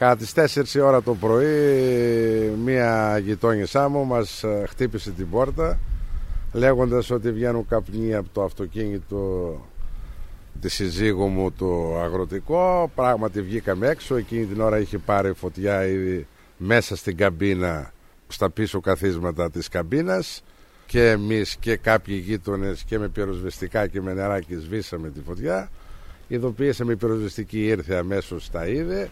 Κατά τις 4 η ώρα το πρωί μία γειτόνισσά μου μας χτύπησε την πόρτα λέγοντας ότι βγαίνουν καπνοί από το αυτοκίνητο της συζύγου μου το αγροτικό. Πράγματι βγήκαμε έξω, εκείνη την ώρα είχε πάρει φωτιά ήδη μέσα στην καμπίνα, στα πίσω καθίσματα της καμπίνας, και εμείς και κάποιοι γείτονες και με πυροσβεστικά και με νεράκι σβήσαμε τη φωτιά. Ειδοποίησαμε, η πυροσβεστική ήρθε αμέσως, τα είδε,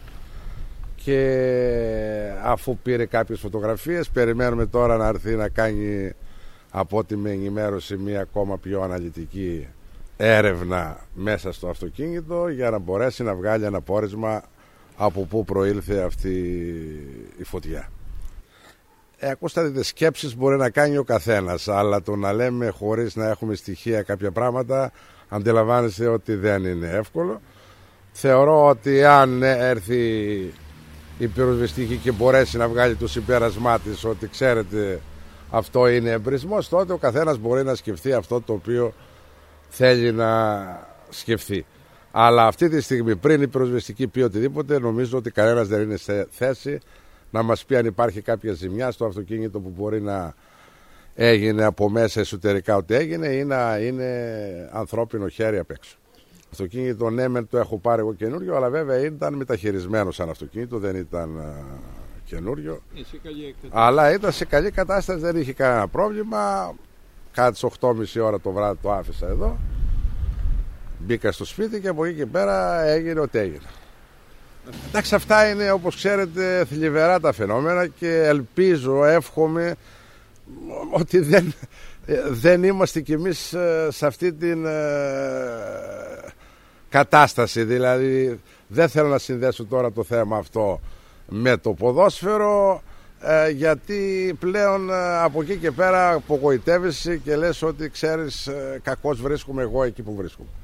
και αφού πήρε κάποιες φωτογραφίες περιμένουμε τώρα να έρθει να κάνει, από ό,τι με ενημέρωσε, μία ακόμα πιο αναλυτική έρευνα μέσα στο αυτοκίνητο για να μπορέσει να βγάλει ένα πόρισμα από πού προήλθε αυτή η φωτιά. Ακούστε, σκέψεις μπορεί να κάνει ο καθένας, αλλά το να λέμε χωρίς να έχουμε στοιχεία κάποια πράγματα, αντιλαμβάνεστε ότι δεν είναι εύκολο. Θεωρώ ότι αν έρθει η πυροσβεστική και μπορέσει να βγάλει το συμπέρασμά της ότι ξέρετε αυτό είναι εμπρισμός, τότε ο καθένας μπορεί να σκεφτεί αυτό το οποίο θέλει να σκεφτεί. Αλλά αυτή τη στιγμή, πριν η πυροσβεστική πει οτιδήποτε, νομίζω ότι κανένας δεν είναι σε θέση να μας πει αν υπάρχει κάποια ζημιά στο αυτοκίνητο που μπορεί να έγινε από μέσα εσωτερικά ότι έγινε, ή να είναι ανθρώπινο χέρι απ' έξω. Το αυτοκίνητο, ναι, μεν το έχω πάρει εγώ καινούριο, αλλά βέβαια ήταν μεταχειρισμένο σαν αυτοκίνητο, δεν ήταν καινούριο. Αλλά ήταν σε καλή κατάσταση, δεν είχε κανένα πρόβλημα. Κατά τις 8.30 ώρα το βράδυ το άφησα εδώ. Μπήκα στο σπίτι και από εκεί και πέρα έγινε ό,τι έγινε. Εντάξει, αυτά είναι, όπως ξέρετε, θλιβερά τα φαινόμενα, και ελπίζω, εύχομαι ότι δεν είμαστε κι εμείς σε αυτή την κατάσταση. Δηλαδή δεν θέλω να συνδέσω τώρα το θέμα αυτό με το ποδόσφαιρο, γιατί πλέον από εκεί και πέρα απογοητεύεσαι και λες ότι ξέρεις, κακώς βρίσκομαι εγώ εκεί που βρίσκομαι.